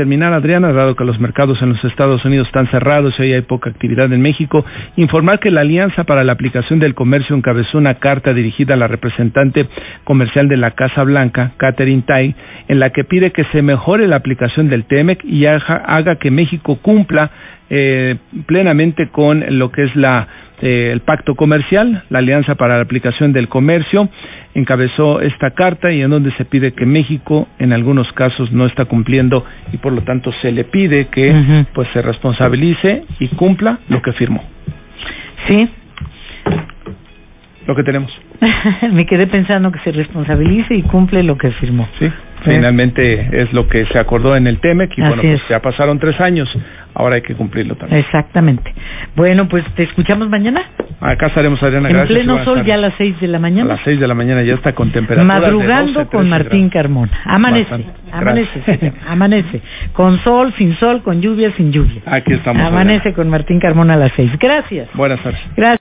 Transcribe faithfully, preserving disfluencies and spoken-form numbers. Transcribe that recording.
terminar, Adriana, dado que los mercados en los Estados Unidos están cerrados y hoy hay poca actividad en México, informar que la Alianza para la Aplicación del Comercio encabezó una carta dirigida a la representante comercial de la Casa Blanca, Katherine Tai, en la que pide que se mejore la aplicación del TEMEC y haga, haga que México cumpla eh, plenamente con lo que es la eh, el pacto comercial. La Alianza para la Aplicación del Comercio encabezó esta carta y en donde se pide que México en algunos casos no está cumpliendo y por lo tanto se le pide que uh-huh. pues se responsabilice y cumpla lo que firmó. Sí. Lo que tenemos. Me quedé pensando que se responsabilice y cumple lo que firmó. Sí, finalmente es lo que se acordó en el TEMEC y Así bueno, pues es. ya pasaron tres años, ahora hay que cumplirlo también. Exactamente. Bueno, pues te escuchamos mañana. Acá estaremos, Adriana, en gracias. En pleno sol, ya a las seis de la mañana. A las seis de la mañana ya está con temperatura Madrugando de doce, con Martín grados. Carmona. Amanece, Bastante. amanece, sí, amanece. Con sol, sin sol, con lluvia, sin lluvia. Aquí estamos. Amanece Adriana. con Martín Carmona a las seis. Gracias. Buenas tardes. Gracias.